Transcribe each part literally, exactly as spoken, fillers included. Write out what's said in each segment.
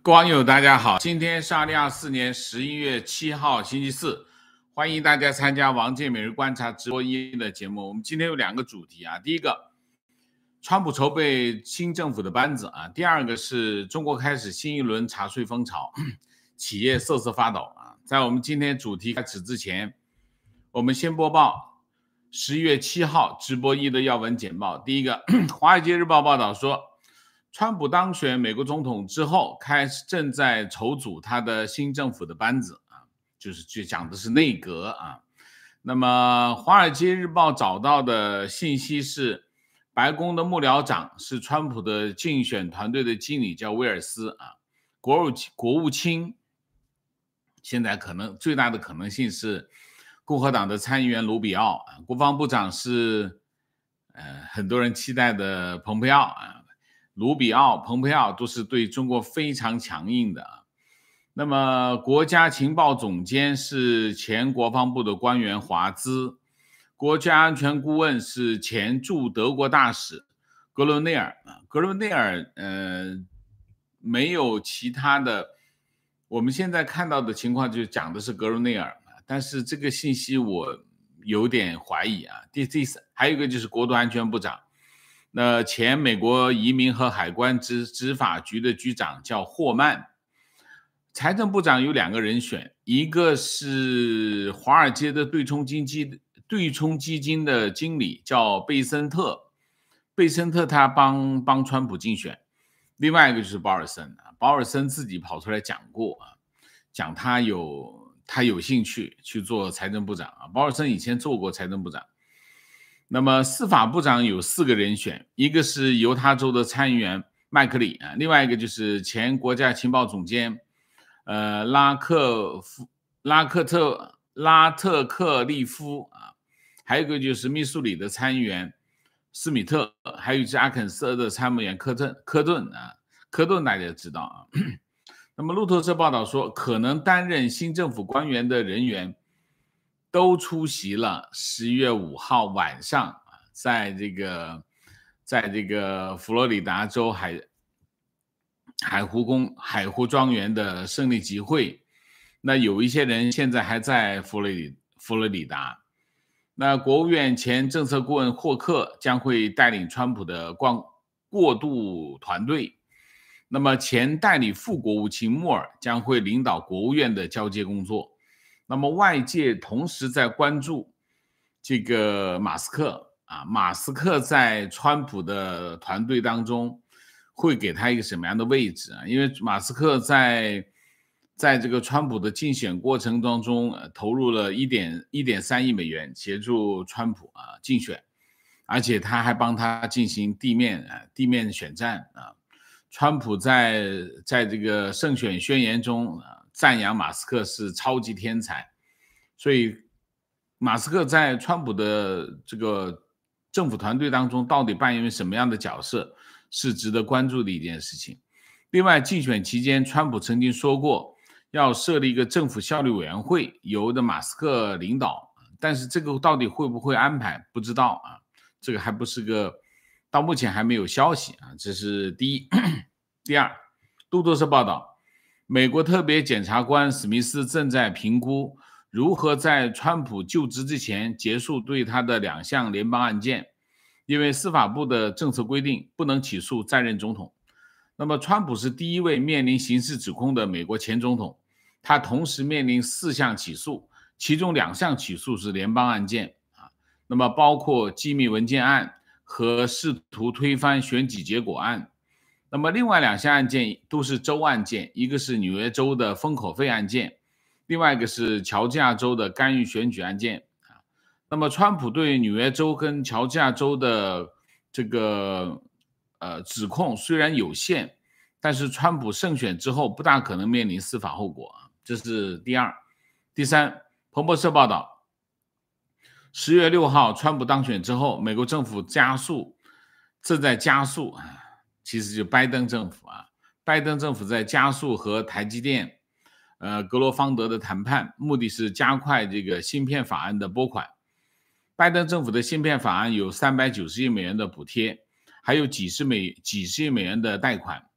各位网友大家好，今天是二零二四年十一月七号星期四，欢迎大家参加王健每日观察直播一的节目。我们今天有两个主题啊，第一个，川普筹备新政府的班子啊，第二个是中国开始新一轮查税风潮，企业瑟瑟发抖啊。在我们今天主题开始之前，我们先播报十一月七号直播一的要闻简报。第一个，《华尔街日报》报道说，川普当选美国总统之后，开始正在筹组他的新政府的班子啊，就是就讲的是内阁啊。那么，《华尔街日报》找到的信息是，白宫的幕僚长是川普的竞选团队的经理，叫威尔斯啊。国务国务卿现在可能最大的可能性是共和党的参议员卢比奥啊，国防部长是呃很多人期待的蓬佩奥啊。卢比奥、蓬佩奥都是对中国非常强硬的。那么，国家情报总监是前国防部的官员华兹，国家安全顾问是前驻德国大使格伦内尔。格伦内尔呃没有其他的，我们现在看到的情况就讲的是格伦内尔，但是这个信息我有点怀疑啊。第第三，还有一个就是国土安全部长。那前美国移民和海关执执法局的局长叫霍曼，财政部长有两个人选，一个是华尔街的对冲基金对冲基金的经理叫贝森特，贝森特他帮帮川普竞选，另外一个就是保尔森，保尔森自己跑出来讲过啊，讲他有他有兴趣去做财政部长啊，保尔森以前做过财政部长。那么司法部长有四个人选，一个是犹他州的参议员麦克里啊，另外一个就是前国家情报总监呃拉克夫拉克特拉特克利夫啊，还有一个就是密苏里的参议员斯米特，还有一是阿肯色的参谋员科顿科顿啊，科顿大家知道啊。那么路透社报道说，可能担任新政府官员的人员都出席了十一月五号晚上在这个在这个佛罗里达州海海湖宫海湖庄园的胜利集会。那有一些人现在还在佛罗里佛罗里达。那国务院前政策顾问霍克将会带领川普的过过渡团队。那么前代理副国务卿莫尔将会领导国务院的交接工作。那么外界同时在关注这个马斯克啊，马斯克在川普的团队当中会给他一个什么样的位置啊？因为马斯克在在这个川普的竞选过程当中，呃、投入了一点一点三亿美元协助川普啊竞选，而且他还帮他进行地面啊地面选战啊。川普在在这个胜选宣言中啊赞扬马斯克是超级天才，所以马斯克在川普的这个政府团队当中到底扮演什么样的角色，是值得关注的一件事情。另外，竞选期间，川普曾经说过要设立一个政府效率委员会，由的马斯克领导，但是这个到底会不会安排，不知道啊，这个还不是个，到目前还没有消息啊，这是第一。第二，路透社报道，美国特别检察官史密斯正在评估如何在川普就职之前结束对他的两项联邦案件，因为司法部的政策规定不能起诉在任总统。那么川普是第一位面临刑事指控的美国前总统，他同时面临四项起诉，其中两项起诉是联邦案件啊，那么包括机密文件案和试图推翻选举结果案。那么另外两项案件都是州案件，一个是纽约州的封口费案件，另外一个是乔治亚州的干预选举案件。那么川普对纽约州跟乔治亚州的这个呃指控虽然有限，但是川普胜选之后不大可能面临司法后果，这是第二。第三，彭博社报道，十月六号川普当选之后，美国政府加速正在加速其实就拜登政府啊，拜登政府在加速和台积电、呃格罗方德的谈判，目的是加快这个芯片法案的拨款。拜登政府的芯片法案有三百九十亿美元的补贴，还有几十美几十亿美元的贷款。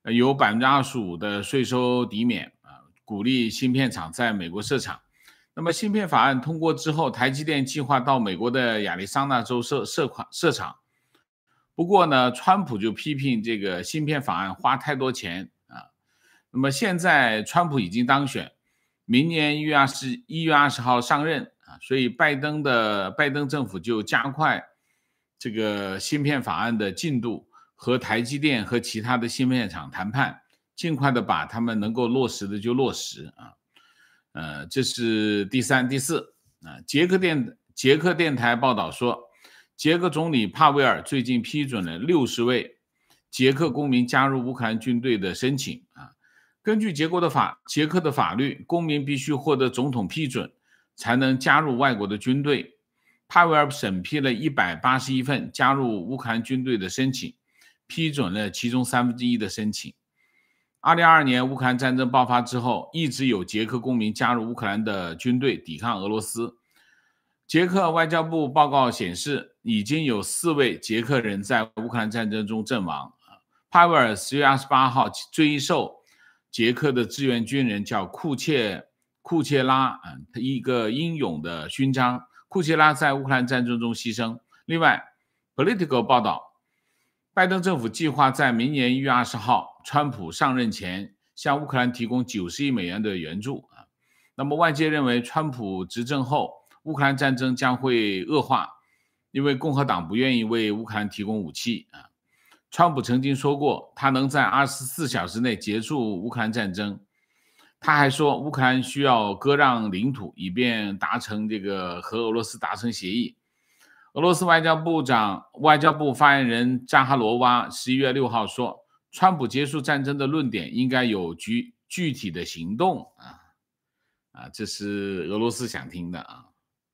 有 百分之二十五 的税收抵免，鼓励芯片厂在美国设厂。那么芯片法案通过之后，台积电计划到美国的亚利桑那州设设款设厂。不过呢，川普就批评这个芯片法案花太多钱啊。那么现在川普已经当选，明年一月二十一月二十号上任啊，所以拜登的拜登政府就加快这个芯片法案的进度，和台积电和其他的芯片厂谈判，尽快的把他们能够落实的就落实啊。呃，这是第三、第四啊。捷克电捷克电台报道说，捷克总理帕维尔最近批准了六十位捷克公民加入乌克兰军队的申请啊。根据捷国的法捷克的法律，公民必须获得总统批准才能加入外国的军队。帕维尔审批了一百八十一份加入乌克兰军队的申请，批准了其中三分之一的申请。二零二二年乌克兰战争爆发之后，一直有捷克公民加入乌克兰的军队抵抗俄罗斯。捷克外交部报告显示，已经有四位捷克人在乌克兰战争中阵亡。帕维尔十月二十八号追授捷克的志愿军人叫库切库切拉一个英勇的勋章。库切拉在乌克兰战争中牺牲。另外 Politico 报道，拜登政府计划在明年一月二十号川普上任前向乌克兰提供九十亿美元的援助。那么外界认为川普执政后乌克兰战争将会恶化，因为共和党不愿意为乌克兰提供武器。川普曾经说过他能在二十四小时内结束乌克兰战争。他还说乌克兰需要割让领土，以便达成这个和俄罗斯达成协议。俄罗斯外交部长外交部发言人扎哈罗娃十一月六号说，川普结束战争的论点应该有具具体的行动啊啊，这是俄罗斯想听的啊。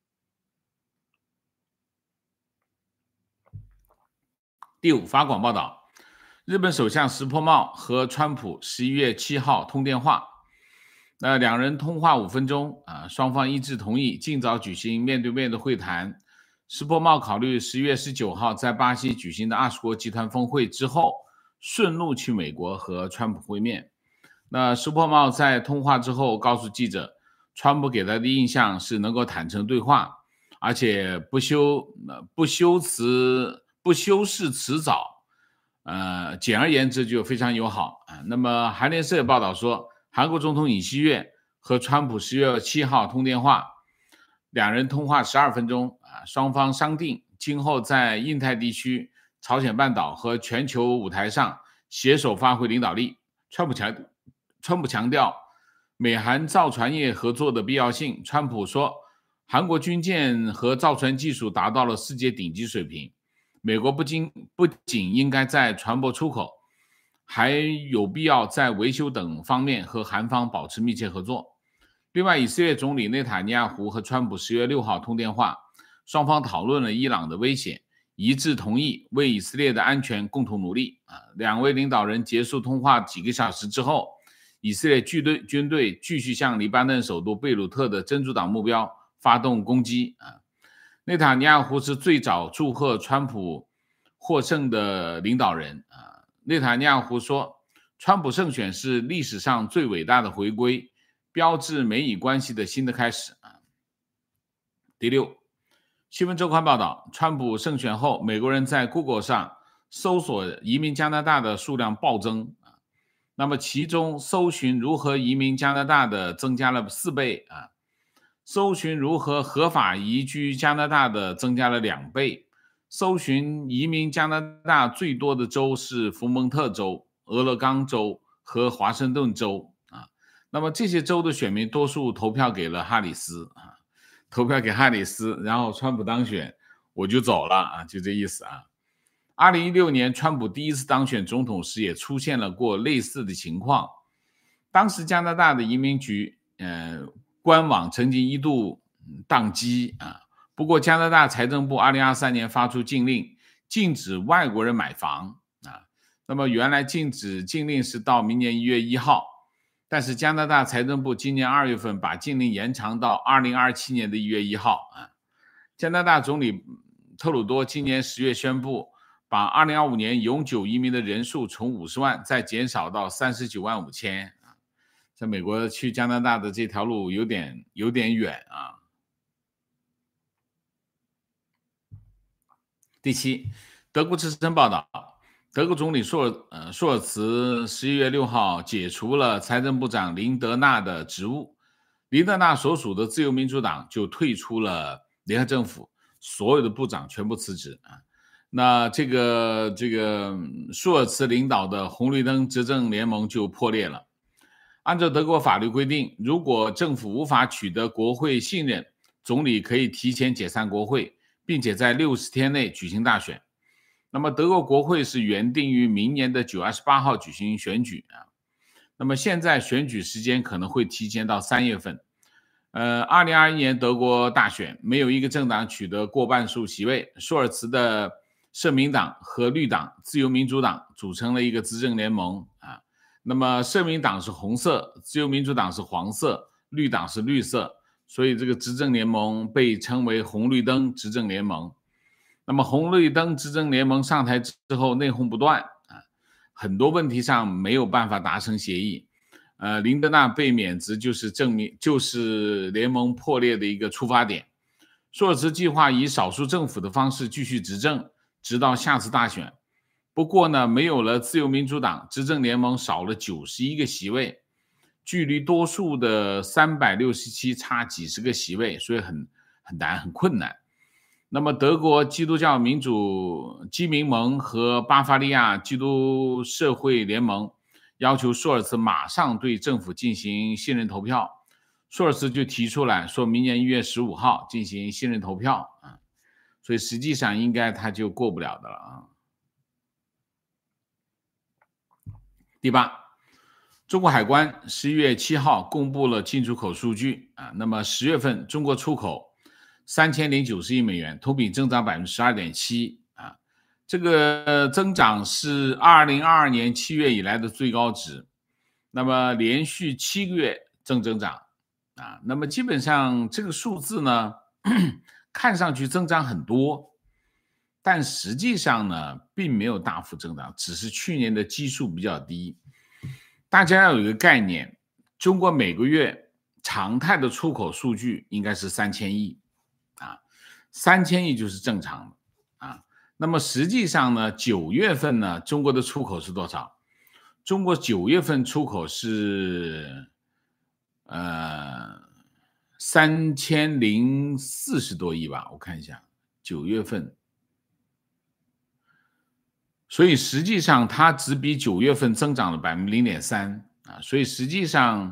第五，法广报道，日本首相石破茂和川普十一月七号通电话。那两人通话五分钟啊，双方一致同意尽早举行面对面的会谈。石破茂考虑十一月十九号在巴西举行的二十国集团峰会之后，顺路去美国和川普会面。那石破茂在通话之后告诉记者，川普给他的印象是能够坦诚对话，而且不修不修辞不修饰辞藻，呃，简而言之就非常友好啊。那么韩联社报道说，韩国总统尹锡悦和川普十月七号通电话，两人通话十二分钟啊，双方商定今后在印太地区、朝鲜半岛和全球舞台上携手发挥领导力。川普强川普强调美韩造船业合作的必要性。川普说，韩国军舰和造船技术达到了世界顶级水平，美国不仅不仅应该在船舶出口，还有必要在维修等方面和韩方保持密切合作。另外，以色列总理内塔尼亚胡和川普十月六号通电话，双方讨论了伊朗的威胁，一致同意为以色列的安全共同努力。两位领导人结束通话几个小时之后，以色列军队军队继续向黎巴嫩首都贝鲁特的真主党目标发动攻击。内塔尼亚胡是最早祝贺川普获胜的领导人。内塔尼亚胡说，川普胜选是历史上最伟大的回归，标志美以关系的新的开始。第六，新闻周刊报道，川普胜选后，美国人在 Google 上搜索移民加拿大的数量暴增，那么其中搜寻如何移民加拿大的增加了四倍啊，搜寻如何合法移居加拿大的增加了两倍。搜寻移民加拿大最多的州是福蒙特州、俄勒冈州和华盛顿州啊。那么这些州的选民多数投票给了哈里斯啊，投票给哈里斯，然后川普当选，我就走了啊，就这意思啊。二零一六年川普第一次当选总统时也出现了过类似的情况，当时加拿大的移民局呃官网曾经一度宕机啊。不过加拿大财政部二零二三年发出禁令，禁止外国人买房啊。那么原来禁止禁令是到明年一月一号，但是加拿大财政部今年二月份把禁令延长到二零二七年的一月一号啊。加拿大总理特鲁多今年十月宣布， 把二零二五年永久移民的人数从五十万再减少到三十九万五千啊，在美国去加拿大的这条路有点有点远啊。第七，德国之声报道，德国总理朔尔呃朔尔茨十一月六号解除了财政部长林德纳的职务，林德纳所属的自由民主党就退出了联合政府，所有的部长全部辞职啊。那这个这个朔尔茨领导的红绿灯执政联盟就破裂了。按照德国法律规定，如果政府无法取得国会信任，总理可以提前解散国会，并且在六十天内举行大选。那么德国国会是原定于明年的九月二十八号举行选举啊。那么现在选举时间可能会提前到三月份。呃，二零二一年德国大选没有一个政党取得过半数席位，朔尔茨的社民党和绿党、自由民主党组成了一个执政联盟啊。那么社民党是红色，自由民主党是黄色，绿党是绿色，所以这个执政联盟被称为红绿灯执政联盟。那么红绿灯执政联盟上台之后内讧不断啊，很多问题上没有办法达成协议。呃，林德纳被免职就是证明就是联盟破裂的一个出发点。朔尔茨计划以少数政府的方式继续执政，直到下次大选。不过呢，没有了自由民主党，执政联盟少了九十一个席位，距离多数的三百六十七差几十个席位，所以很很难很困难。那么德国基督教民主基民盟和巴伐利亚基督社会联盟要求朔尔茨马上对政府进行信任投票，朔尔茨就提出来说明年一月十五号进行信任投票啊，所以实际上应该他就过不了的了啊。第八，中国海关十一月七号公布了进出口数据啊，那么十月份中国出口三千零九十亿美元，同比增长 百分之十二点七 啊，这个增长是二零二二年七月以来的最高值，那么连续七个月正增长啊，那么基本上这个数字呢，看上去增长很多，但实际上呢，并没有大幅增长，只是去年的基数比较低。大家要有一个概念，中国每个月常态的出口数据应该是三千亿啊，三千亿就是正常的啊。那么实际上呢，九月份呢，中国的出口是多少？中国九月份出口是呃三千零四十多亿吧，我看一下，九月份。所以实际上它只比九月份增长了 百分之零点三 啊，所以实际上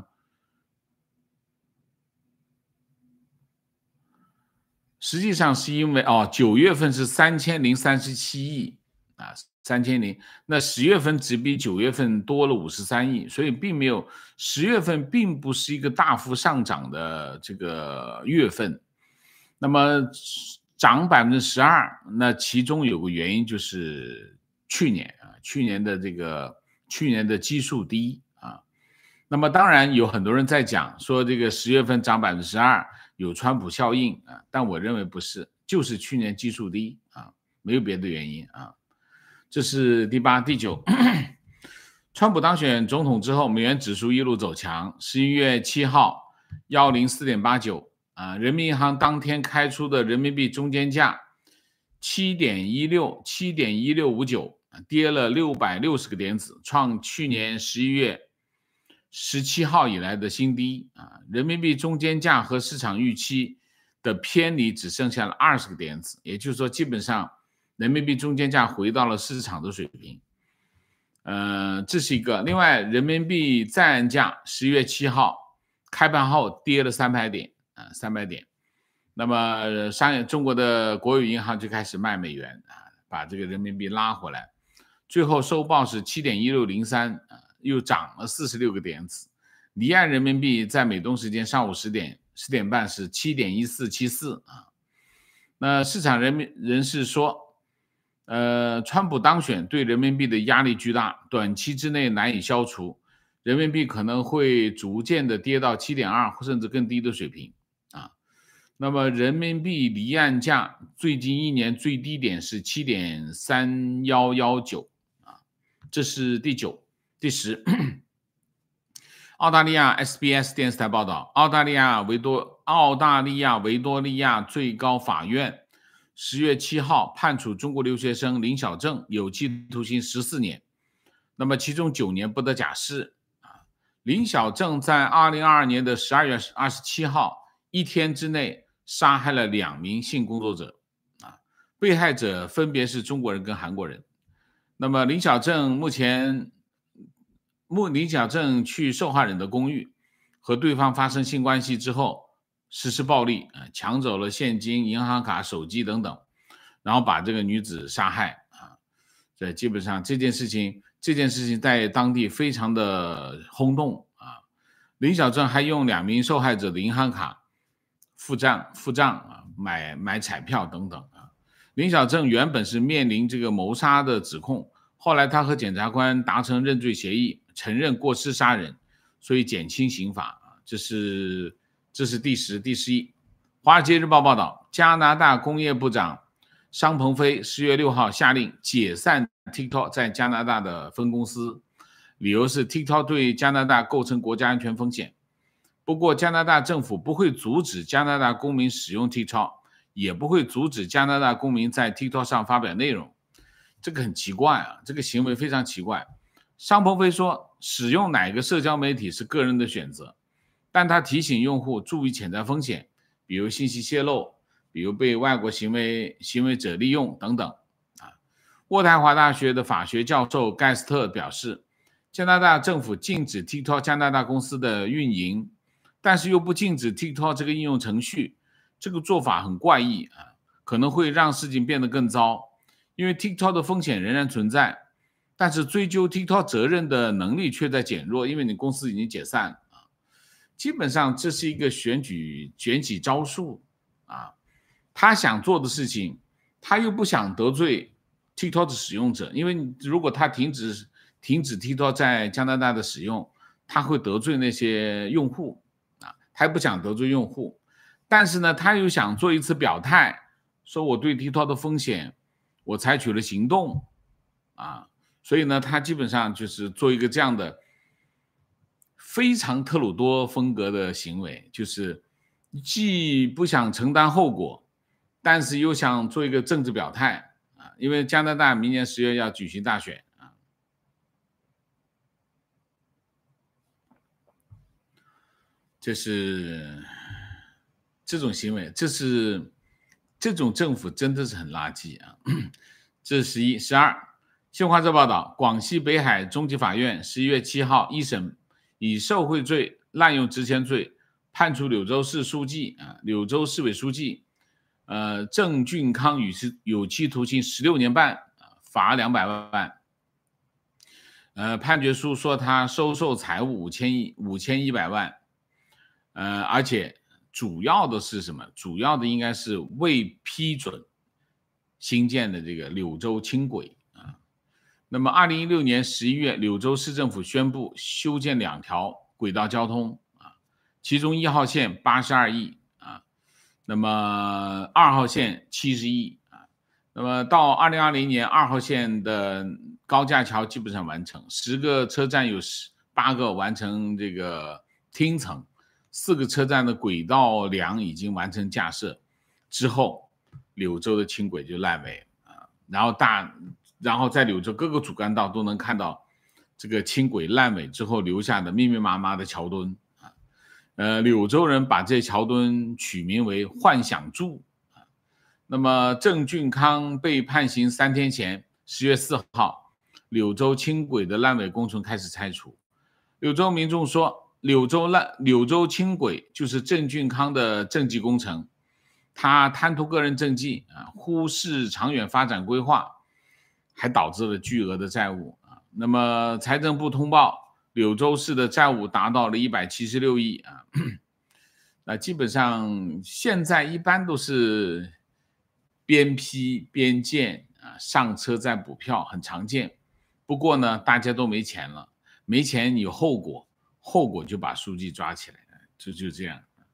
实际上是因为哦，九月份是三千零三十七亿啊，三千零，那十月份只比九月份多了五十三亿，所以并没有十月份并不是一个大幅上涨的这个月份。那么涨 百分之十二， 那其中有个原因就是去年啊，去年的这个去年的基数低啊。那么当然有很多人在讲说这个十月份涨 百分之十二 有川普效应啊，但我认为不是，就是去年基数低啊，没有别的原因啊。这是第八。第九，川普当选总统之后，美元指数一路走强，十一月七号 一零四点八九啊，人民银行当天开出的人民币中间价 七点一六 七点一六五九， 跌了六百六十个点子，创去年十一月十七号以来的新低啊！人民币中间价和市场预期的偏离只剩下了二十个点子，也就是说，基本上人民币中间价回到了市场的水平。呃，这是一个。另外，人民币在岸价十一月七号开盘后跌了三百点啊，三百点。那么，商业中国的国有银行就开始卖美元啊，把这个人民币拉回来。最后收报是 七点一六零三 啊。又涨了四十六个点子，离岸人民币在美东时间上午十点十点半是 七点一四七四 啊。那市场人民人士说，呃，川普当选对人民币的压力巨大，短期之内难以消除，人民币可能会逐渐的跌到 七点二 甚至更低的水平啊。 那么人民币离岸价最近一年最低点是 七点三一一九 啊，这是第九。第十，澳大利亚 S B S 电视台报道，澳大利亚维多澳大利亚维多利亚最高法院十月七号判处中国留学生林小正有期徒刑十四年，那么其中九年不得假释。林小正在二零二二年的十二月二十七号一天之内杀害了两名性工作者，啊，被害者分别是中国人跟韩国人。那么林小正目前，穆林小正去受害人的公寓，和对方发生性关系之后实施暴力，啊，抢走了现金、银行卡、手机等等，然后把这个女子杀害啊。这基本上这件事情。这件事情在当地非常的轰动啊！林小正还用两名受害者的银行卡付账付账啊，买买彩票等等啊。林小正原本是面临这个谋杀的指控，后来他和检察官达成认罪协议，承认过失杀人，所以减轻刑罚啊。这是这是第十、第十一。华尔街日报报道，加拿大工业部长商鹏飞十月六号下令解散 TikTok 在加拿大的分公司，理由是 TikTok 对加拿大构成国家安全风险。不过加拿大政府不会阻止加拿大公民使用 TikTok， 也不会阻止加拿大公民在 TikTok 上发表内容。这个很奇怪啊，这个行为非常奇怪。商鹏飞说，使用哪个社交媒体是个人的选择，但他提醒用户注意潜在风险，比如信息泄露，比如被外国行为行为者利用等等。渥太华大学的法学教授盖斯特表示，加拿大政府禁止 TikTok 加拿大公司的运营，但是又不禁止 TikTok 这个应用程序，这个做法很怪异啊，可能会让事情变得更糟。因为 TikTok 的风险仍然存在，但是追究 TikTok 责任的能力却在减弱，因为你公司已经解散了啊。基本上这是一个选举选举招数啊，他想做的事情，他又不想得罪TikTok 的使用者，因为如果他停止停止 TikTok 在加拿大的使用，他会得罪那些用户啊，他也不想得罪用户，但是呢，他又想做一次表态，说我对 TikTok 的风险，我采取了行动啊，所以呢，他基本上就是做一个这样的非常特鲁多风格的行为，就是既不想承担后果，但是又想做一个政治表态。因为加拿大明年十月要举行大选啊，这是这种行为，这是这种政府真的是很垃圾啊！这是十一、十二。新华社报道，广西北海中级法院十一月七号一审以受贿罪、滥用职权罪判处柳州市书记啊，柳州市委书记。呃，郑俊康与是有期徒刑十六年半，罚两百万。呃，判决书说他收受财物五千亿五千一百万，呃，而且主要的是什么？主要的应该是未批准新建的这个柳州轻轨啊。那么，二零一六年十一月，柳州市政府宣布修建两条轨道交通啊，其中一号线八十二亿。那么二号线七十亿啊，那么到二零二零年二号线的高架桥基本上完成，十个车站有十八个完成这个听层，四个车站的轨道梁已经完成架设之后，柳州的轻轨就烂尾啊，然后大然后在柳州各个主干道都能看到这个轻轨烂尾之后留下的密密麻麻的桥墩。呃，柳州人把这桥墩取名为幻想柱。那么郑俊康被判刑三天前，十月四号，柳州轻轨的烂尾工程开始拆除。柳州民众说，柳州烂柳州轻轨就是郑俊康的政绩工程，他贪图个人政绩啊，忽视长远发展规划，还导致了巨额的债务啊。那么财政部通报，柳州市的债务达到了一百七十六亿啊，那基本上现在一般都是边批边建啊，上车再补票，很常见。不过呢，大家都没钱了，没钱有后果，后果就把书记抓起来了，就就这样。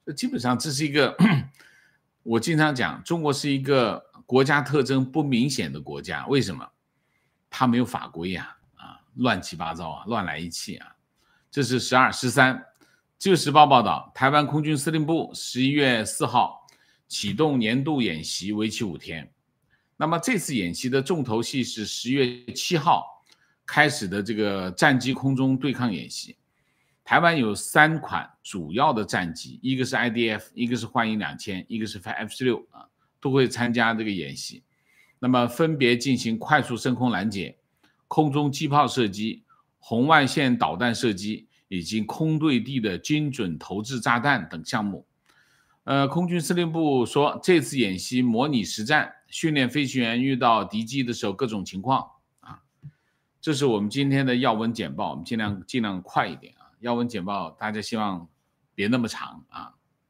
基本上这是一个，我经常讲，中国是一个国家特征不明显的国家。为什么？它没有法规呀、啊，啊，乱七八糟啊，乱来一气啊。这是十二、十三。自由时报报道，台湾空军司令部十一月四号启动年度演习，为期五天。那么这次演习的重头戏是十月七号开始的这个战机空中对抗演习。台湾有三款主要的战机，一个是 I D F， 一个是幻影两千，一个是 F 十六啊，都会参加这个演习。那么分别进行快速升空拦截、空中机炮射击、红外线导弹射击以及空对地的精准投掷炸弹等项目。呃，空军司令部说，这次演习模拟实战，训练飞行员遇到敌机的时候各种情况啊。这是我们今天的要闻简报，我们尽量尽量快一点啊。要闻简报大家希望别那么长啊。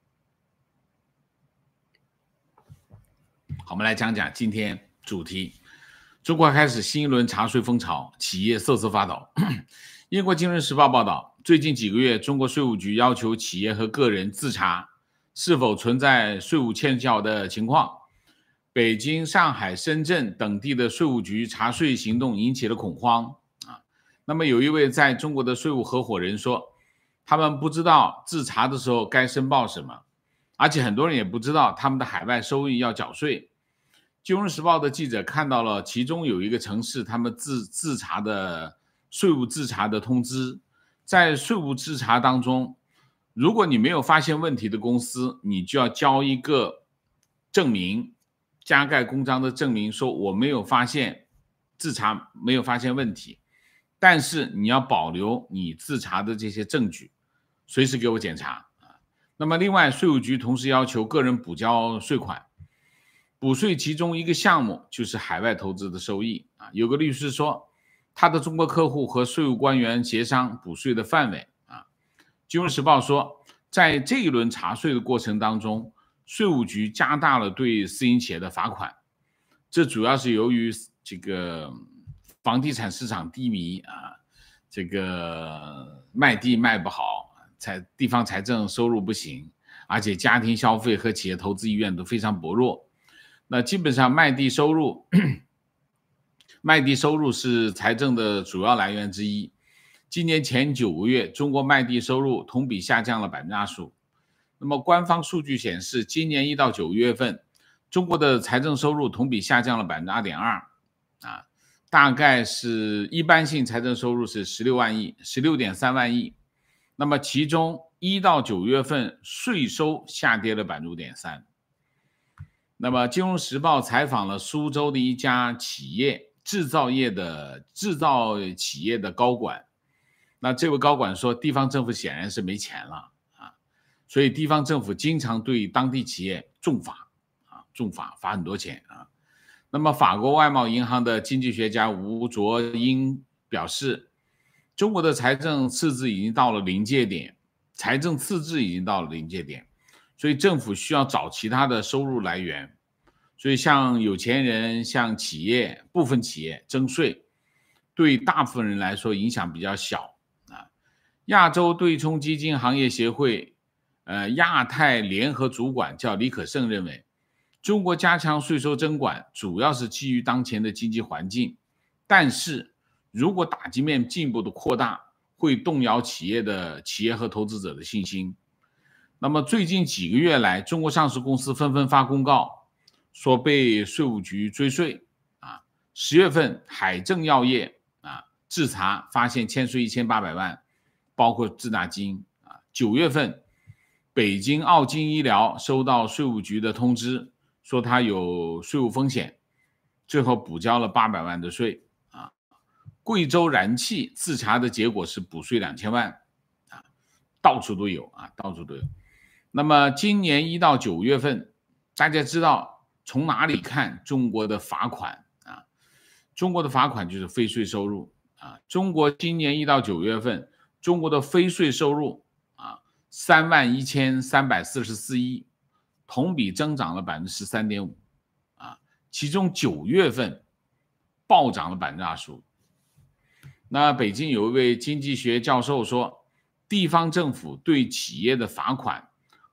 好，我们来讲讲今天主题。中国开始新一轮查税风潮，企业瑟瑟发抖。英国金融时报报道，最近几个月，中国税务局要求企业和个人自查是否存在税务欠缴的情况。北京、上海、深圳等地的税务局查税行动引起了恐慌啊。那么有一位在中国的税务合伙人说，他们不知道自查的时候该申报什么，而且很多人也不知道他们的海外收益要缴税。金融时报的记者看到了其中有一个城市他们自自查的税务自查的通知，在税务自查当中，如果你没有发现问题的公司，你就要交一个证明，加盖公章的证明，说我没有发现自查没有发现问题，但是你要保留你自查的这些证据，随时给我检查。那么另外，税务局同时要求个人补交税款，补税其中一个项目就是海外投资的收益啊。有个律师说，他的中国客户和税务官员协商补税的范围啊。金融时报说，在这一轮查税的过程当中，税务局加大了对私营企业的罚款，这主要是由于这个房地产市场低迷啊，这个卖地卖不好，财地方财政收入不行，而且家庭消费和企业投资意愿都非常薄弱。那基本上卖地收入卖地收入是财政的主要来源之一。今年前九个月，中国卖地收入同比下降了 百分之二十五。 那么官方数据显示，今年一到九月份，中国的财政收入同比下降了 百分之二点二 啊，大概是一般性财政收入是十六万亿 十六点三万亿。那么其中一到九月份税收下跌了 百分之五点三。那么金融时报采访了苏州的一家企业制造业的制造企业的高管，那这位高管说，地方政府显然是没钱了啊，所以地方政府经常对当地企业重罚啊，重罚罚很多钱啊。那么法国外贸银行的经济学家吴卓英表示，中国的财政赤字已经到了临界点，财政赤字已经到了临界点，所以政府需要找其他的收入来源。所以像有钱人、像企业、部分企业征税，对大部分人来说影响比较小啊。亚洲对冲基金行业协会呃亚太联合主管叫李可胜认为，中国加强税收征管主要是基于当前的经济环境，但是如果打击面进一步的扩大，会动摇企业的企业和投资者的信心。那么最近几个月来，中国上市公司纷纷发公告说被税务局追税啊。十月份海正药业啊自查发现欠税一千八百万，包括滞纳金啊。九月份北京奥金医疗收到税务局的通知，说它有税务风险，最后补交了八百万的税啊。贵州燃气自查的结果是补税两千万啊，到处都有啊，到处都有。那么今年一到九月份，大家知道从哪里看中国的罚款啊？中国的罚款就是非税收入啊。中国今年一到九月份，中国的非税收入啊三万一千三百四十四亿，同比增长了 百分之十三点五 啊，其中九月份暴涨了 百分之二十五。那北京有一位经济学教授说，地方政府对企业的罚款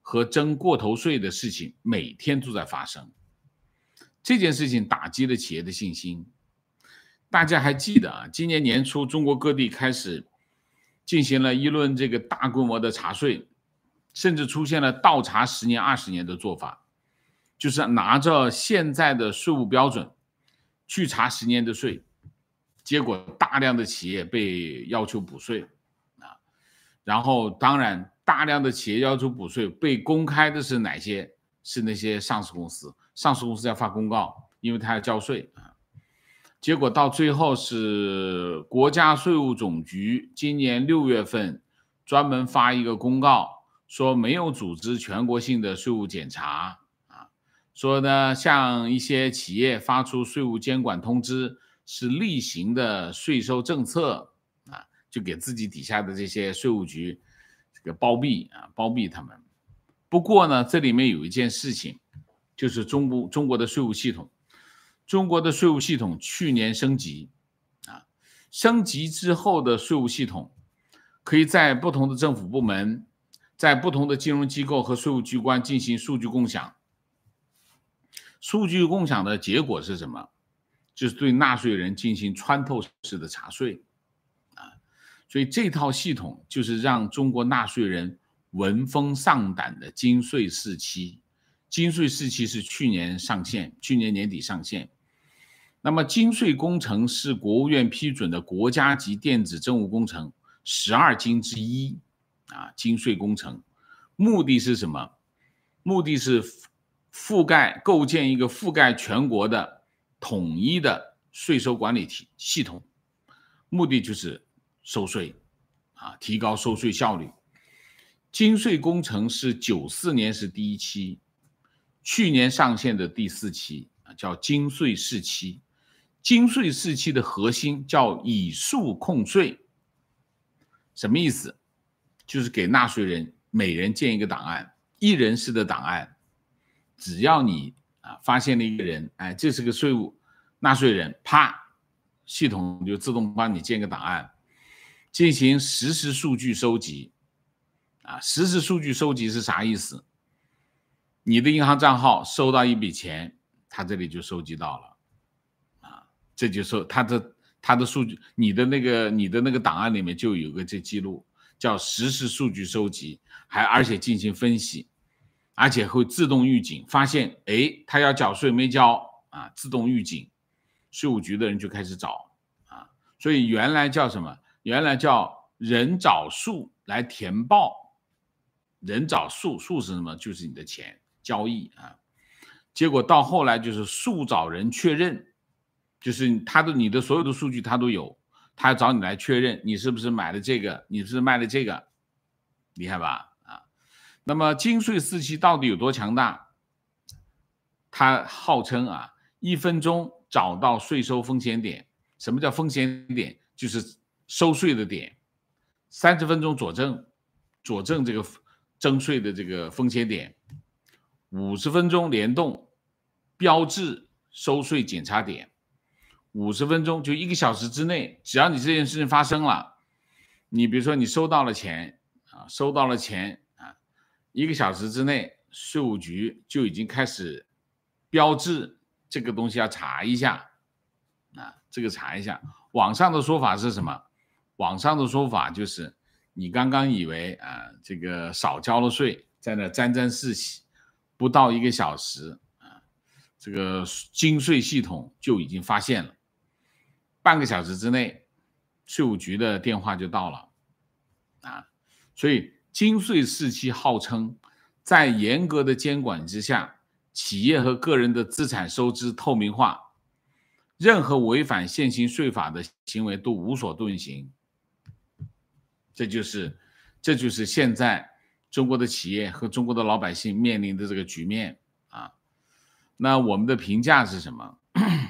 和征过头税的事情每天都在发生。这件事情打击了企业的信心。大家还记得啊，今年年初中国各地开始进行了一轮这个大规模的查税，甚至出现了倒查十年、二十年的做法，就是拿着现在的税务标准去查十年的税，结果大量的企业被要求补税啊，然后当然大量的企业要求补税被公开的是哪些？是那些上市公司，上市公司要发公告，因为它要交税啊。结果到最后是国家税务总局今年六月份专门发一个公告，说没有组织全国性的税务检查啊，说呢向一些企业发出税务监管通知是例行的税收政策啊，就给自己底下的这些税务局这个包庇啊，包庇他们。不过呢，这里面有一件事情，就是中国中国的税务系统。中国的税务系统去年升级啊，升级之后的税务系统可以在不同的政府部门，在不同的金融机构和税务机关进行数据共享。数据共享的结果是什么？就是对纳税人进行穿透式的查税啊，所以这套系统就是让中国纳税人闻风丧胆的金税四期。金税四期是去年上线，去年年底上线。那么金税工程是国务院批准的国家级电子政务工程十二金之一啊，金税工程目的是什么？目的是覆盖构建一个覆盖全国的统一的税收管理体系统，目的就是收税啊，提高收税效率。金税工程是九四年是第一期，去年上线的第四期叫金税四期。金税四期的核心叫以数控税，什么意思？就是给纳税人每人建一个档案，一人式的档案，只要你啊发现了一个人，哎，这是个税务纳税人，啪，系统就自动帮你建个档案，进行实时数据收集。啊，实时数据收集是啥意思？你的银行账号收到一笔钱，它这里就收集到了。这就是它的它的数据，你的那个你的那个档案里面就有个这记录，叫实时数据收集，还而且进行分析，而且会自动预警，发现哎他要缴税没交啊，自动预警，税务局的人就开始找啊，所以原来叫什么？原来叫人找数来填报，人找数，数是什么？就是你的钱交易啊，结果到后来就是数找人确认。就是他的你的所有的数据他都有，他要找你来确认你是不是买了这个，你是不是卖了这个，厉害吧？啊，那么金税四期到底有多强大？他号称啊，一分钟找到税收风险点。什么叫风险点？就是收税的点。三十分钟佐证，佐证这个征税的这个风险点。五十分钟联动，标志收税检查点。五十分钟就一个小时之内，只要你这件事情发生了，你比如说你收到了钱啊，收到了钱啊，一个小时之内，税务局就已经开始标志这个东西要查一下啊，这个查一下。网上的说法是什么？网上的说法就是你刚刚以为啊这个少交了税，在那沾沾自喜，不到一个小时啊，这个金税系统就已经发现了。半个小时之内，税务局的电话就到了啊，所以金税四期号称在严格的监管之下，企业和个人的资产收支透明化，任何违反现行税法的行为都无所遁形。这就是这就是现在中国的企业和中国的老百姓面临的这个局面啊。那我们的评价是什么？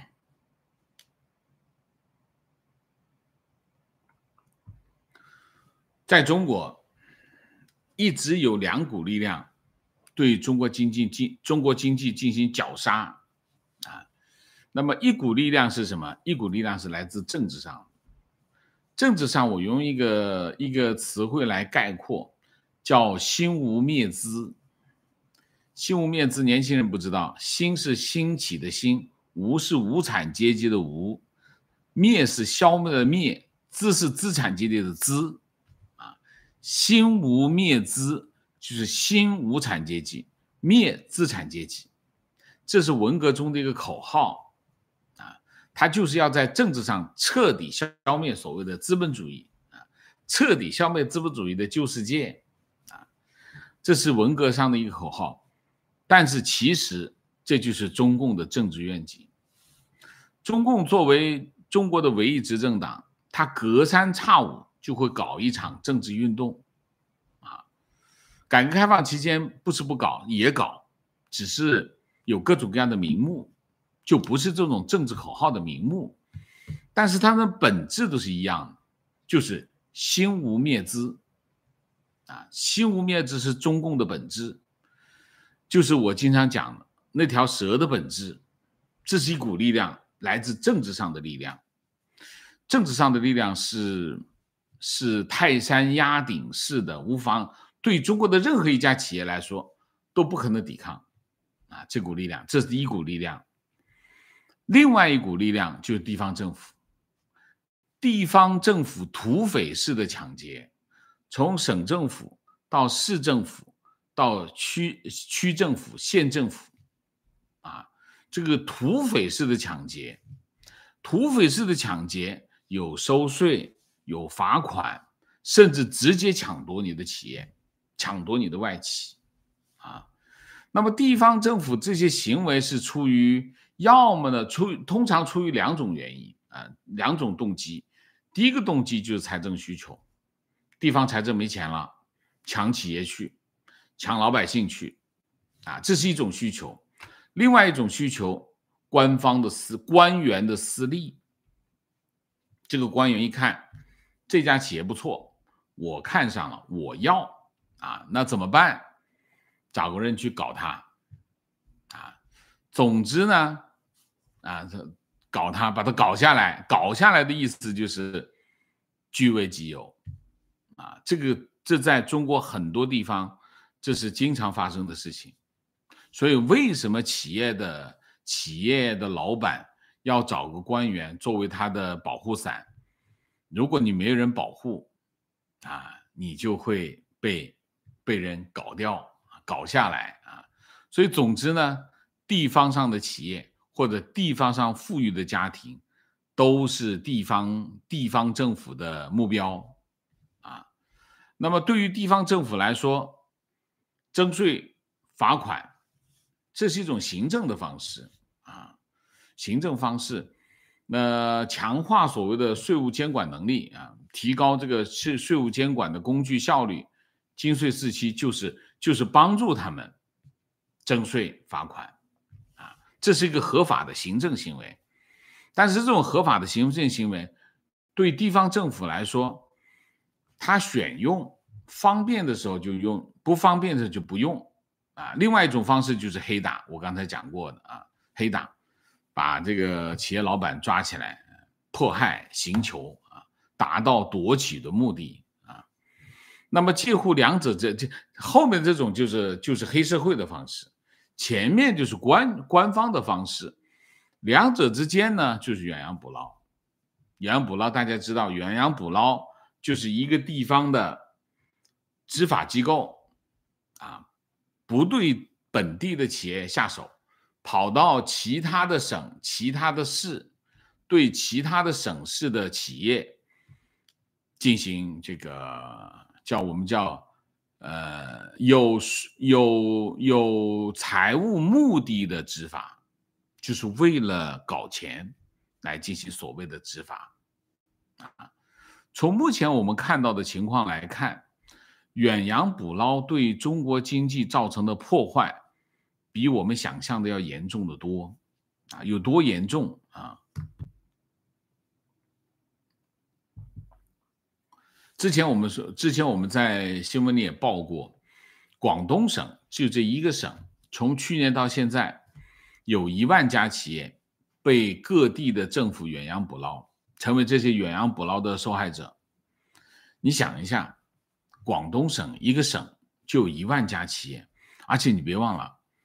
在中国，一直有两股力量对中国经济中国经济进行绞杀啊。那么一股力量是什么？一股力量是来自政治上。政治上，我用一个一个词汇来概括，叫心无灭资兴无灭资，年轻人不知道，兴是兴起的兴，无是无产阶级的无，灭是消灭的灭，资是资产阶级的资啊。兴无灭资就是兴无产阶级，灭资产阶级，这是文革中的一个口号啊，它就是要在政治上彻底消灭所谓的资本主义啊，彻底消灭资本主义的旧世界啊，这是文革上的一个口号。但是其实这就是中共的政治愿景。中共作为中国的唯一执政党，它隔三差五就会搞一场政治运动啊。改革开放期间不是不搞，也搞，只是有各种各样的名目，就不是这种政治口号的名目。但是它的本质都是一样的，就是兴无灭资啊，兴无灭资是中共的本质。就是我经常讲的那条蛇的本质，这是一股力量，来自政治上的力量。政治上的力量是是泰山压顶式的，无妨对中国的任何一家企业来说都不可能抵抗啊！这股力量，这是第一股力量。另外一股力量就是地方政府，地方政府土匪式的抢劫，从省政府到市政府。到区区政府、县政府，啊，这个土匪式的抢劫，土匪式的抢劫有收税、有罚款，甚至直接抢夺你的企业，抢夺你的外企，啊，那么地方政府这些行为是出于，要么呢出通常出于两种原因啊，两种动机。第一个动机就是财政需求，地方财政没钱了，抢企业去。抢老百姓去啊，这是一种需求。另外一种需求，官方的私官员的私利。这个官员一看这家企业不错，我看上了，我要啊，那怎么办？找个人去搞他啊。总之呢，啊，搞他，把他搞下来。搞下来的意思就是据为己有啊。这个这在中国很多地方。这是经常发生的事情，所以为什么企业的企业的老板要找个官员作为他的保护伞？如果你没有人保护啊，你就会被被人搞掉、搞下来啊。所以总之呢，地方上的企业或者地方上富裕的家庭，都是地方地方政府的目标啊。那么对于地方政府来说，征税、罚款，这是一种行政的方式啊，行政方式，那强化所谓的税务监管能力啊，提高这个税税务监管的工具效率。金税四期就是就是帮助他们征税罚款啊，这是一个合法的行政行为。但是这种合法的行政行为，对地方政府来说，他选用。方便的时候就用，不方便的时候就不用啊。另外一种方式就是黑打，我刚才讲过的啊，黑打，把这个企业老板抓起来，迫害、刑求啊，达到夺取的目的啊。那么介乎两者这这后面这种就是就是黑社会的方式，前面就是官官方的方式，两者之间呢就是远洋捕捞。远洋捕捞大家知道，远洋捕捞就是一个地方的执法机构啊，不对本地的企业下手，跑到其他的省、其他的市，对其他的省市的企业进行这个叫我们叫呃有有有财务目的的执法，就是为了搞钱来进行所谓的执法啊。从目前我们看到的情况来看，远洋捕捞对中国经济造成的破坏，比我们想象的要严重的多啊！有多严重啊？之前我们说，之前我们在新闻里也报过，广东省就这一个省，从去年到现在，有一万家企业被各地的政府远洋捕捞，成为这些远洋捕捞的受害者。你想一下。广东省一个省就有一万家企业，而且你别忘了，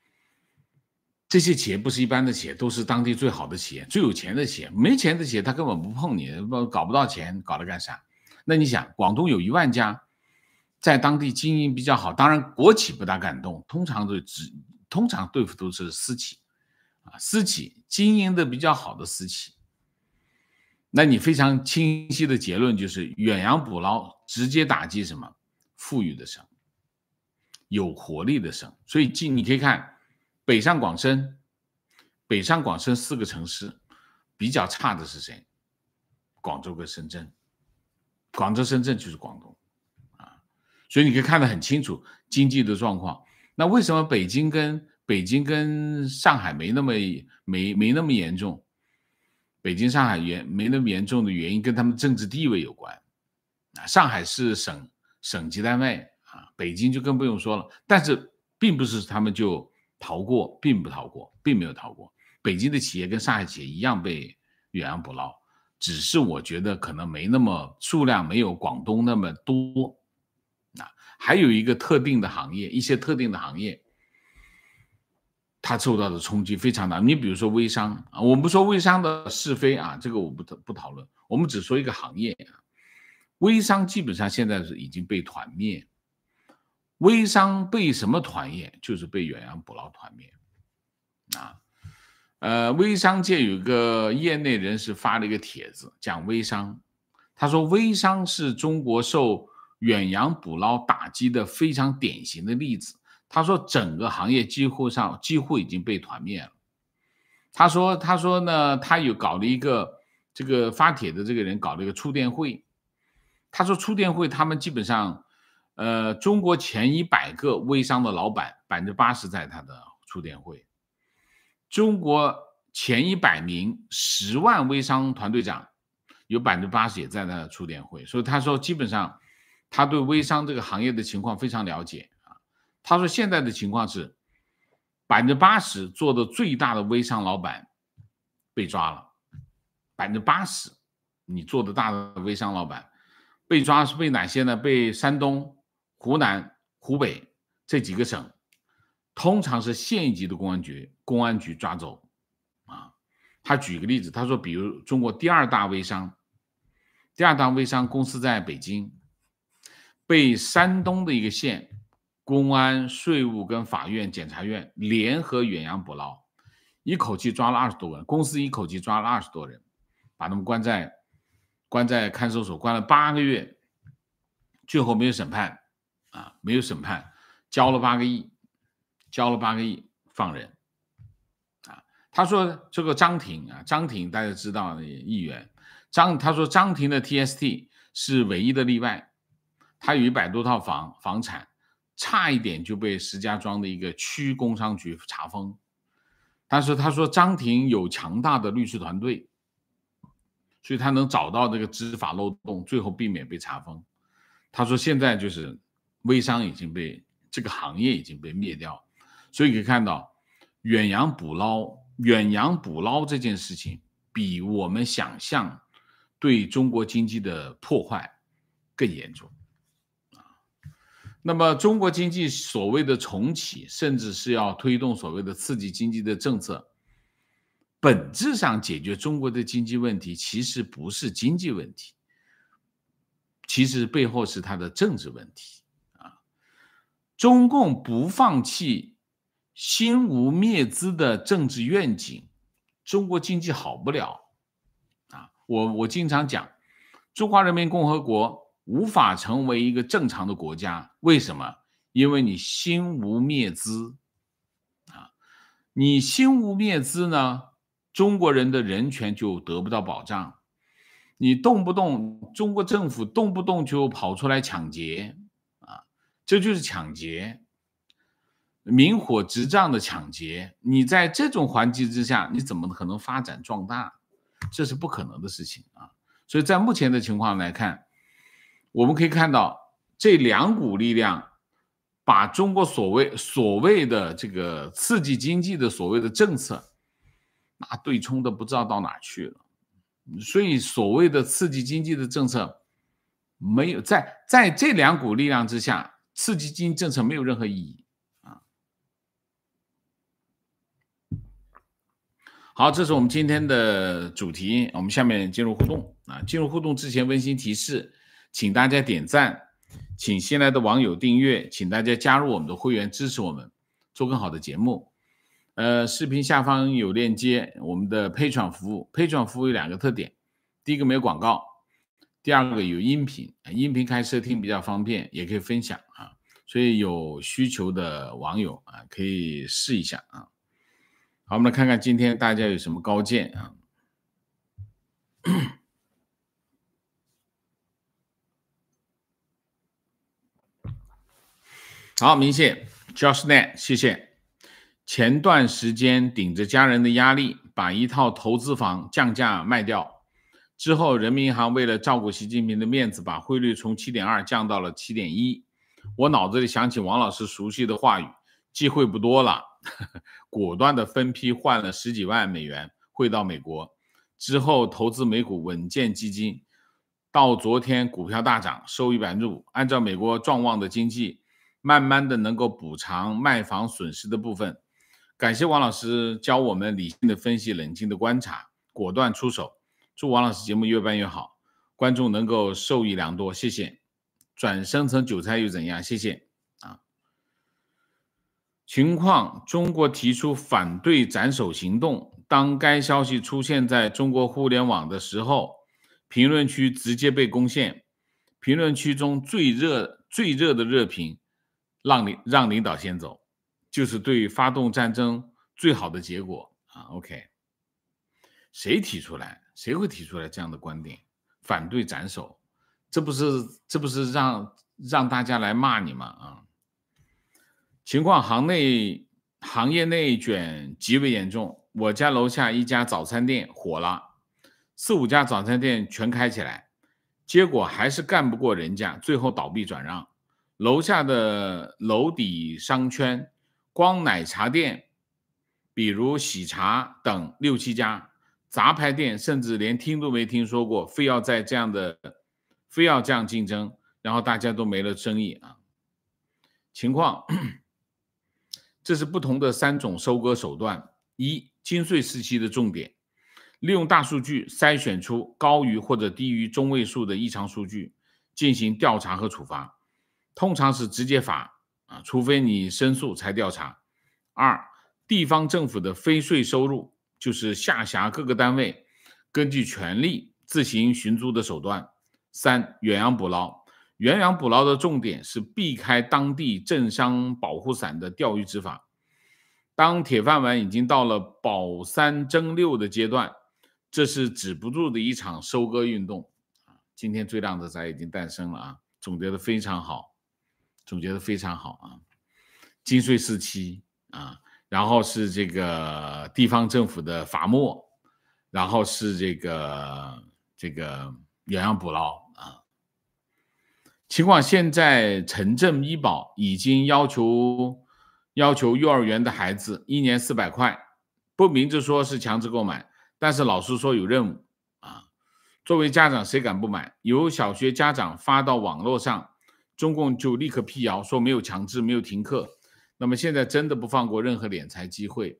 这些企业不是一般的企业，都是当地最好的企业，最有钱的企业。没钱的企业他根本不碰你，搞不到钱，搞它干啥？那你想，广东有一万家在当地经营比较好，当然国企不大敢动，通常都只通常对付都是私企啊，私企经营的比较好的私企。那你非常清晰的结论就是远洋捕捞直接打击什么？富裕的省，有活力的省。所以你可以看北上广深，北上广深四个城市比较差的是谁？广州跟深圳，广州深圳就是广东啊，所以你可以看得很清楚经济的状况。那为什么北京跟北京跟上海没那么没没那么严重？北京、上海严没那么严重的原因跟他们政治地位有关啊。上海是省省级单位啊，北京就更不用说了。但是并不是他们就逃过，并不逃过，并没有逃过。北京的企业跟上海企业一样被远洋捕捞，只是我觉得可能没那么数量没有广东那么多啊。还有一个特定的行业，一些特定的行业。它受到的冲击非常大，你比如说微商啊，我们不说微商的是非啊，这个我不不讨论，我们只说一个行业啊，微商基本上现在是已经被团灭，微商被什么团灭？就是被远洋捕捞团灭啊。呃，微商界有一个业内人士发了一个帖子讲微商，他说微商是中国受远洋捕捞打击的非常典型的例子。他说整个行业几乎上几乎已经被团灭了。他说他说呢，他有搞了一个这个发帖的这个人搞了一个触电会。他说触电会他们基本上呃中国前一百个微商的老板 百分之八十 在他的触电会。中国前一百名十万微商团队长有 百分之八十 也在他的触电会。所以他说基本上他对微商这个行业的情况非常了解。他说现在的情况是 百分之八十 做的最大的微商老板被抓了， 百分之八十 你做的大的微商老板被抓，是被哪些呢？被山东、湖南、湖北这几个省，通常是县一级的公安局公安局抓走啊。他举个例子，他说比如中国第二大微商第二大微商公司在北京，被山东的一个县公安、税务跟法院、检察院联合远洋捕捞，一口气抓了二十多个人，公司一口气抓了二十多人，把他们关在关在看守所，关了八个月，最后没有审判啊，没有审判，交了八个亿，交了八个亿放人啊。他说这个张庭啊，张庭大家知道的议员，张他说张庭的 T S T 是唯一的例外，他有一百多套房房产。差一点就被石家庄的一个区工商局查封，但是他说张庭有强大的律师团队，所以他能找到这个执法漏洞，最后避免被查封。他说现在就是微商已经被这个行业已经被灭掉，所以可以看到远洋捕捞远洋捕捞这件事情比我们想象对中国经济的破坏更严重。那么中国经济所谓的重启，甚至是要推动所谓的刺激经济的政策，本质上解决中国的经济问题其实不是经济问题，其实背后是它的政治问题啊。中共不放弃心无灭资的政治愿景，中国经济好不了啊。我我经常讲，中华人民共和国无法成为一个正常的国家，为什么？因为你心无灭资啊！你心无灭资呢，中国人的人权就得不到保障。你动不动中国政府动不动就跑出来抢劫啊，这就是抢劫，明火执仗的抢劫。你在这种环境之下，你怎么可能发展壮大？这是不可能的事情啊！所以在目前的情况来看，我们可以看到这两股力量把中国所谓所谓的这个刺激经济的所谓的政策，那对冲的不知道到哪去了。所以所谓的刺激经济的政策没有在在这两股力量之下，刺激经济政策没有任何意义啊。 好，这是我们今天的主题，我们下面进入互动啊。进入互动之前，温馨提示，请大家点赞，请新来的网友订阅，请大家加入我们的会员，支持我们做更好的节目。呃，视频下方有链接，我们的 Patreon 服务 ，Patreon 服务有两个特点，第一个没有广告，第二个有音频，音频开设听比较方便，也可以分享啊，所以有需求的网友啊，可以试一下啊。好，我们来看看今天大家有什么高见啊？好，明谢 JoshNet， 谢谢。前段时间顶着家人的压力，把一套投资房降价卖掉，之后人民银行为了照顾习近平的面子，把汇率从 七点二 降到了 七点一。我脑子里想起王老师熟悉的话语，机会不多了，果断的分批换了十几万美元汇到美国，之后投资美股稳健基金，到昨天股票大涨，收益 百分之五。 按照美国壮旺的经济，慢慢的能够补偿卖房损失的部分。感谢王老师教我们理性的分析，冷静的观察，果断出手。祝王老师节目越办越好，观众能够受益良多，谢谢。转生成韭菜又怎样？谢谢啊。情况：中国提出反对斩首行动，当该消息出现在中国互联网的时候，评论区直接被攻陷。评论区中最热最热的热评，让领让领导先走，就是对发动战争最好的结果啊。OK， 谁提出来？谁会提出来这样的观点？反对斩首，这不是这不是让让大家来骂你吗？啊！情况行内行业内卷极为严重，我家楼下一家早餐店火了，四五家早餐店全开起来，结果还是干不过人家，最后倒闭转让。楼下的楼底商圈，光奶茶店，比如喜茶等六七家，杂牌店甚至连听都没听说过，非要在这样的非要这样竞争，然后大家都没了生意啊。情况。这是不同的三种收割手段。一、金税时期的重点，利用大数据筛选出高于或者低于中位数的异常数据，进行调查和处罚，通常是直接罚啊，除非你申诉才调查。二、地方政府的非税收入，就是下辖各个单位根据权力自行寻租的手段。三、远洋捕捞。远洋捕捞的重点是避开当地政商保护伞的钓鱼执法。当铁饭碗已经到了保三争六的阶段，这是止不住的一场收割运动。今天最靓的仔已经诞生了啊，总结的非常好，总结的非常好啊。金税时期啊，然后是这个地方政府的罚没，然后是这个这个远洋捕捞啊。情况现在城镇医保已经要求要求幼儿园的孩子一年四百块，不明着说是强制购买，但是老师说有任务啊。作为家长谁敢不买？有小学家长发到网络上，中共就立刻辟谣说没有强制，没有停课。那么现在真的不放过任何敛财机会。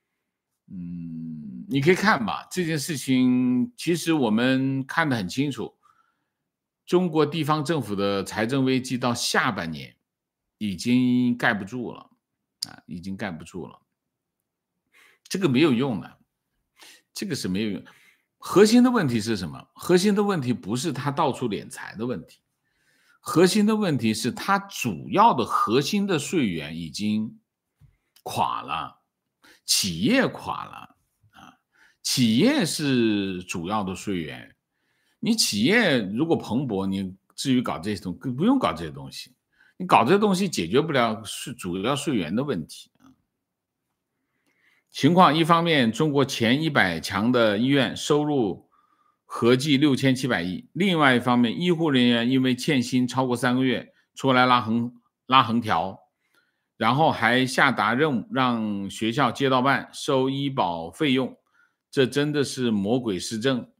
嗯，你可以看吧，这件事情其实我们看得很清楚。中国地方政府的财政危机到下半年已经盖不住了啊，已经盖不住了。这个没有用的，这个是没有用。核心的问题是什么？核心的问题不是他到处敛财的问题，核心的问题是他主要的核心的税源已经垮了，企业垮了啊，企业是主要的税源。你企业如果蓬勃，你至于搞这些东西，不用搞这些东西。你搞这些东西解决不了是主要税源的问题。情况一方面，中国前一百强的医院收入合计六千七百亿；另外一方面，医护人员因为欠薪超过三个月，出来拉横拉横条，然后还下达任务让学校街道办收医保费用，这真的是魔鬼施政。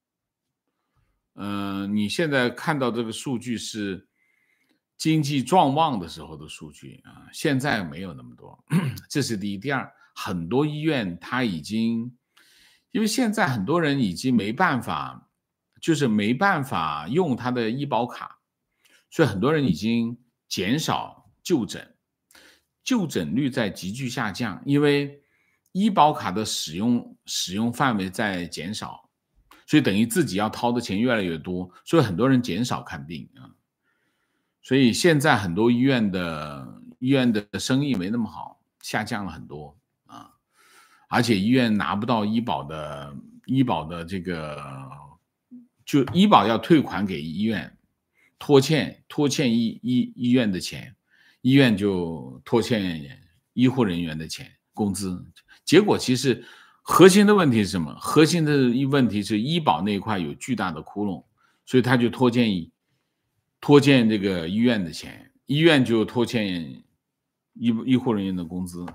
嗯、呃，你现在看到这个数据是经济壮旺的时候的数据啊，现在没有那么多，这是第一。第二，很多医院它已经因为现在很多人已经没办法，就是没办法用他的医保卡，所以很多人已经减少就诊，就诊率在急剧下降，因为医保卡的使用使用范围在减少，所以等于自己要掏的钱越来越多，所以很多人减少看病啊。所以现在很多医院的医院的生意没那么好，下降了很多啊，而且医院拿不到医保的医保的这个，就医保要退款给医院，拖欠拖欠医医医院的钱，医院就拖欠医护人员的钱工资，结果其实核心的问题是什么？核心的问题是医保那一块有巨大的窟窿，所以他就拖欠医拖欠这个医院的钱，医院就拖欠医医护人员的工资。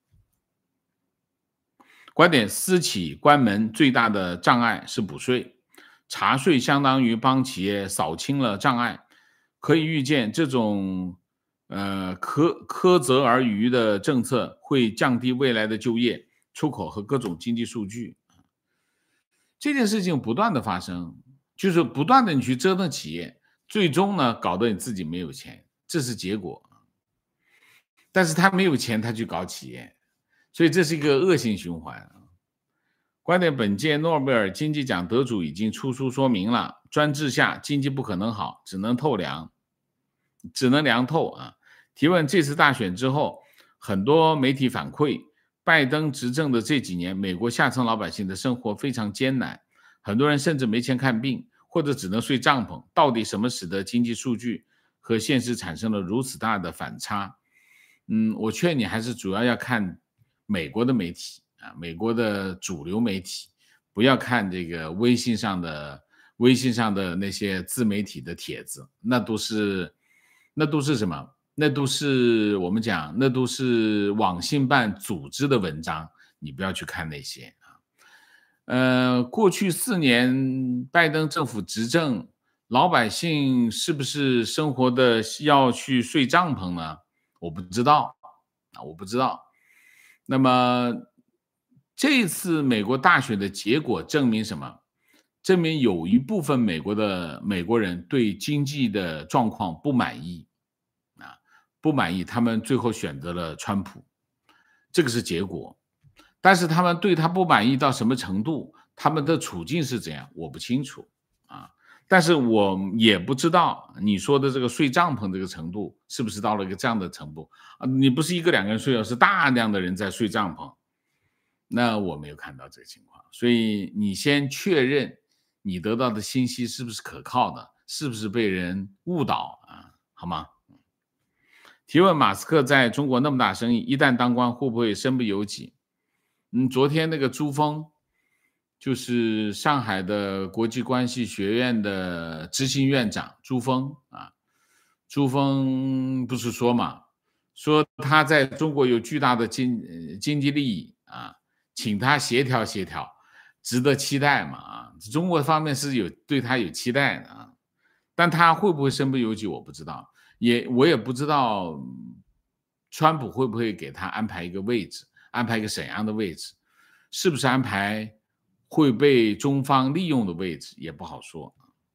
观点：私企关门最大的障碍是补税，查税相当于帮企业扫清了障碍。可以预见，这种呃苛苛责而渔的政策会降低未来的就业、出口和各种经济数据。这件事情不断的发生，就是不断的你去折腾企业，最终呢搞得你自己没有钱，这是结果。但是他没有钱，他去搞企业，所以这是一个恶性循环。观点：本届诺贝尔经济奖得主已经出书说明了，专制下经济不可能好，只能透凉，只能凉透啊。提问：这次大选之后，很多媒体反馈，拜登执政的这几年，美国下层老百姓的生活非常艰难，很多人甚至没钱看病，或者只能睡帐篷。到底什么使得经济数据和现实产生了如此大的反差？嗯，我劝你还是主要要看美国的媒体啊，美国的主流媒体，不要看这个微信上的微信上的那些自媒体的帖子，那都是那都是什么？那都是我们讲，那都是网信办组织的文章，你不要去看那些啊。呃，过去四年拜登政府执政，老百姓是不是生活的要去睡帐篷呢？我不知道啊，我不知道。那么这次美国大选的结果证明什么？证明有一部分美国的美国人对经济的状况不满意啊，不满意，他们最后选择了川普，这个是结果。但是他们对他不满意到什么程度，他们的处境是怎样，我不清楚啊。但是我也不知道你说的这个睡帐篷这个程度是不是到了一个这样的程度啊？你不是一个两个人睡，是大量的人在睡帐篷，那我没有看到这个情况。所以你先确认你得到的信息是不是可靠的，是不是被人误导啊？好吗？提问：马斯克在中国那么大生意，一旦当官会不会身不由己？嗯，昨天那个朱峰，就是上海的国际关系学院的执行院长朱峰啊，朱峰不是说嘛，说他在中国有巨大的经经济利益啊，请他协调协调，值得期待嘛啊，中国方面是有对他有期待的啊，但他会不会身不由己我不知道，也我也不知道川普会不会给他安排一个位置。安排一个怎样的位置，是不是安排会被中方利用的位置也不好说。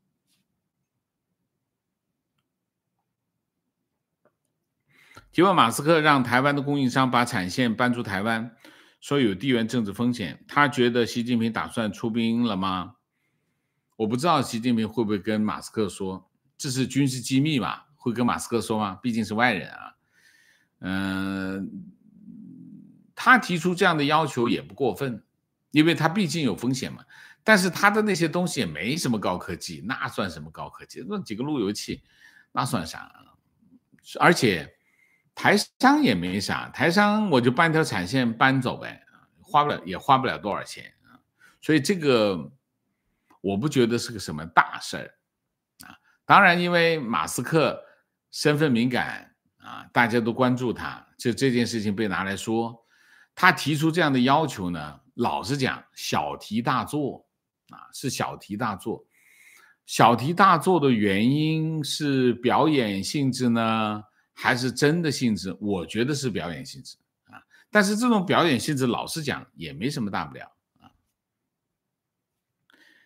提问：马斯克让台湾的供应商把产线搬出台湾，说有地缘政治风险，他觉得习近平打算出兵了吗？我不知道习近平会不会跟马斯克说，这是军事机密嘛，会跟马斯克说吗？毕竟是外人啊。嗯、呃。他提出这样的要求也不过分，因为他毕竟有风险嘛。但是他的那些东西也没什么高科技，那算什么高科技？那几个路由器，那算啥？而且台商也没啥，台商我就搬条产线搬走呗，花不了也花不了多少钱啊。所以这个我不觉得是个什么大事儿啊。当然，因为马斯克身份敏感啊，大家都关注他，就这件事情被拿来说。他提出这样的要求呢，老实讲，小题大做啊，是小题大做。小题大做的原因是表演性质呢，还是真的性质？我觉得是表演性质啊。但是这种表演性质，老实讲也没什么大不了啊。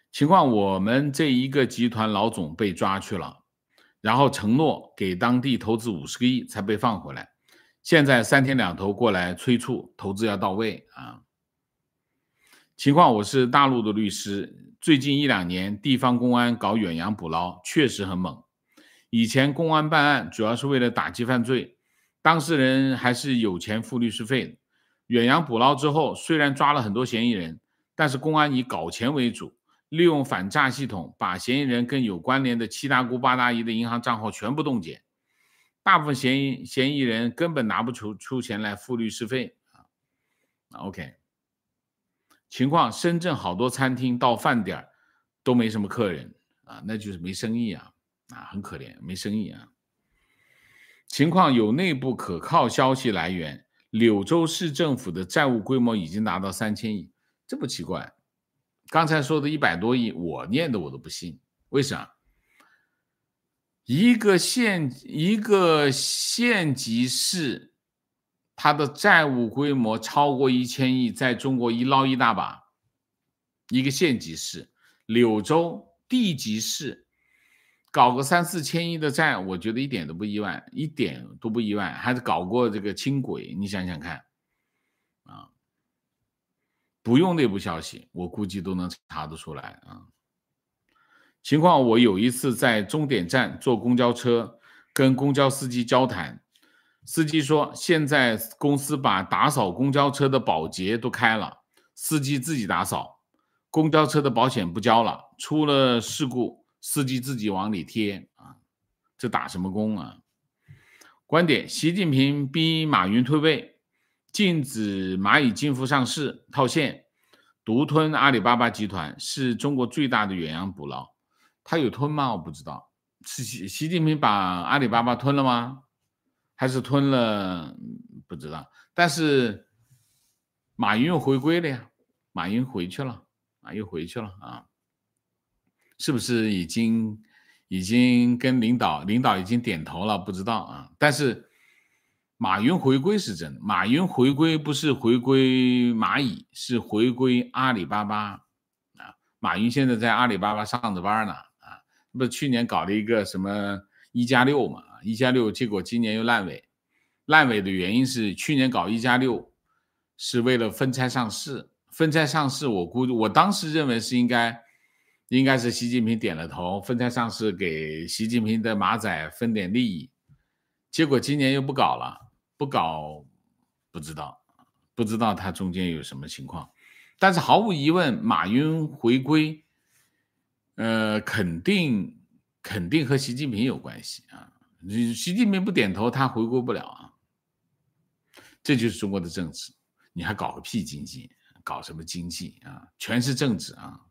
情况我们这一个集团老总被抓去了，然后承诺给当地投资五十个亿才被放回来，现在三天两头过来催促投资要到位啊。情况我是大陆的律师，最近一两年地方公安搞远洋捕捞确实很猛。以前公安办案主要是为了打击犯罪，当事人还是有钱付律师费的。远洋捕捞之后，虽然抓了很多嫌疑人，但是公安以搞钱为主，利用反诈系统把嫌疑人跟有关联的七大姑八大姨的银行账号全部冻结。大部分嫌疑嫌疑人根本拿不出出钱来付律师费啊。OK。情况深圳好多餐厅到饭点都没什么客人啊，那就是没生意啊，啊，很可怜，没生意啊。情况有内部可靠消息来源，柳州市政府的债务规模已经达到三千亿，这不奇怪。刚才说的一百多亿，我念的我都不信，为啥？一个县一个县级市，它的债务规模超过一千亿，在中国一捞一大把。一个县级市，柳州地级市搞个三四千亿的债，我觉得一点都不意外，一点都不意外。还是搞过这个轻轨，你想想看啊，不用内部消息，我估计都能查得出来啊。情况我有一次在终点站坐公交车，跟公交司机交谈，司机说现在公司把打扫公交车的保洁都开了，司机自己打扫，公交车的保险不交了，出了事故司机自己往里贴啊，这打什么工啊？观点：习近平逼马云退位，禁止蚂蚁金服上市套现，独吞阿里巴巴集团，是中国最大的远洋捕捞。他有吞吗？我不知道。是习近平把阿里巴巴吞了吗？还是吞了？不知道。但是马云又回归了呀，马云回去了啊，又回去了啊，是不是已经已经跟领导领导已经点头了？不知道啊。但是马云回归是真的，马云回归不是回归蚂蚁，是回归阿里巴巴啊。马云现在在阿里巴巴上着班呢。不是去年搞了一个什么一加六嘛，一加六，结果今年又烂尾。烂尾的原因是去年搞一加六是为了分拆上市，分拆上市我估计我当时认为是应该应该是习近平点了头，分拆上市给习近平的马仔分点利益，结果今年又不搞了，不搞不知道不知道他中间有什么情况。但是毫无疑问，马云回归呃，肯定肯定和习近平有关系啊！习近平不点头，他回归不了啊！这就是中国的政治，你还搞个屁经济？搞什么经济啊？全是政治啊！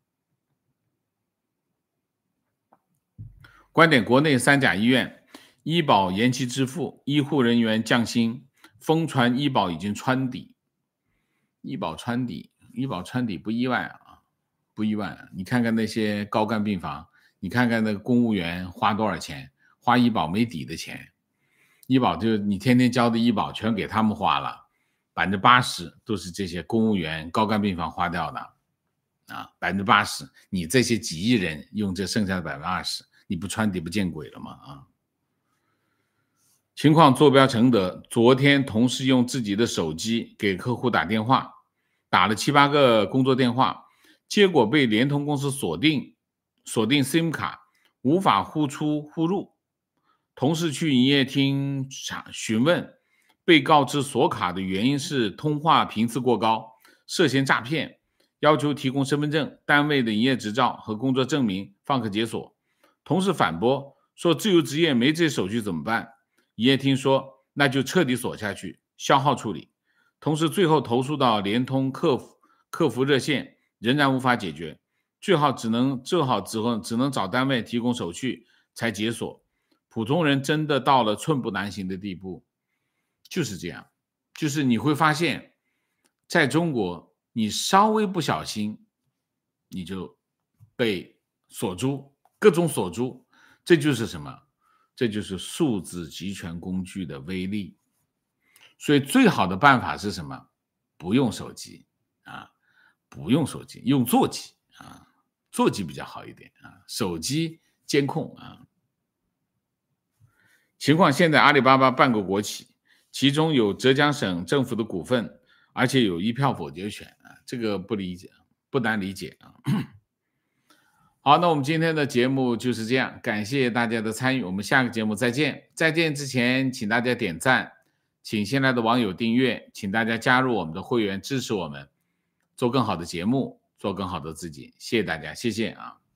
观点：国内三甲医院医保延期支付，医护人员降薪，疯传医保已经穿底。医保穿底，医保穿底不意外啊！不意外，你看看那些高干病房，你看看那个公务员花多少钱，花医保没底的钱，医保就你天天交的医保全给他们花了，百分之八十都是这些公务员高干病房花掉的啊，百分之八十，你这些几亿人用这剩下的百分之二十，你不穿底不见鬼了吗？啊！情况坐标承德，昨天同事用自己的手机给客户打电话，打了七八个工作电话。结果被联通公司锁定，锁定 SIM 卡，无法呼出呼入。同事去营业厅询问，被告知锁卡的原因是通话频次过高，涉嫌诈骗，要求提供身份证、单位的营业执照和工作证明，方可解锁。同事反驳说自由职业没这手续怎么办？营业厅说那就彻底锁下去，消耗处理。同事最后投诉到联通客服客服热线。仍然无法解决，最好只能最好只能只能找单位提供手续才解锁。普通人真的到了寸步难行的地步，就是这样。就是你会发现，在中国，你稍微不小心，你就被锁住，各种锁住。这就是什么？这就是数字集权工具的威力。所以最好的办法是什么？不用手机啊。不用手机，用座机啊！ 座机比较好一点啊，手机监控啊。情况现在阿里巴巴半个国企，其中有浙江省政府的股份，而且有一票否决权啊，这个不理解，不难理解啊。好，那我们今天的节目就是这样，感谢大家的参与，我们下个节目再见。再见之前，请大家点赞，请新来的网友订阅，请大家加入我们的会员，支持我们做更好的节目，做更好的自己。谢谢大家，谢谢啊。